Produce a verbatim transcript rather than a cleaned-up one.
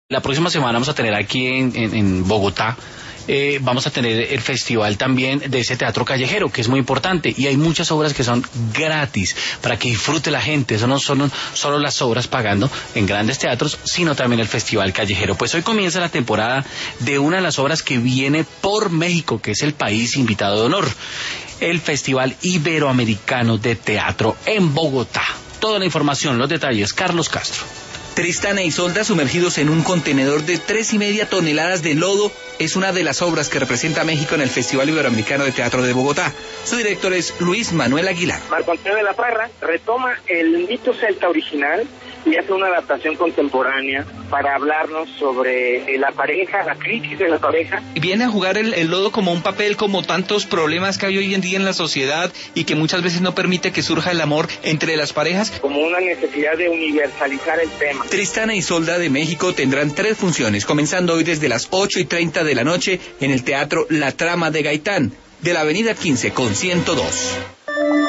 La próxima semana vamos a tener aquí en, en, en Bogotá, eh, vamos a tener el festival también de ese teatro callejero, que es muy importante, y hay muchas obras que son gratis, para que disfrute la gente. Eso no son solo las obras pagando en grandes teatros, sino también el festival callejero. Pues hoy comienza la temporada de una de las obras que viene por México, que es el país invitado de honor, el Festival Iberoamericano de Teatro en Bogotá. Toda la información, los detalles, Carlos Castro. Tristana e Isolda, sumergidos en un contenedor de tres y media toneladas de lodo, es una de las obras que representa a México en el Festival Iberoamericano de Teatro de Bogotá. Su director es Luis Manuel Aguilar. Marco Antonio de la Parra retoma el mito celta original y hace una adaptación contemporánea para hablarnos sobre la pareja, la crisis de la pareja. Viene a jugar el, el lodo como un papel, como tantos problemas que hay hoy en día en la sociedad y que muchas veces no permite que surja el amor entre las parejas. Como una necesidad de universalizar el tema. Tristana e Isolda de México tendrán tres funciones, comenzando hoy desde las ocho y treinta de la noche en el Teatro La Trama de Gaitán, de la Avenida quince con ciento dos.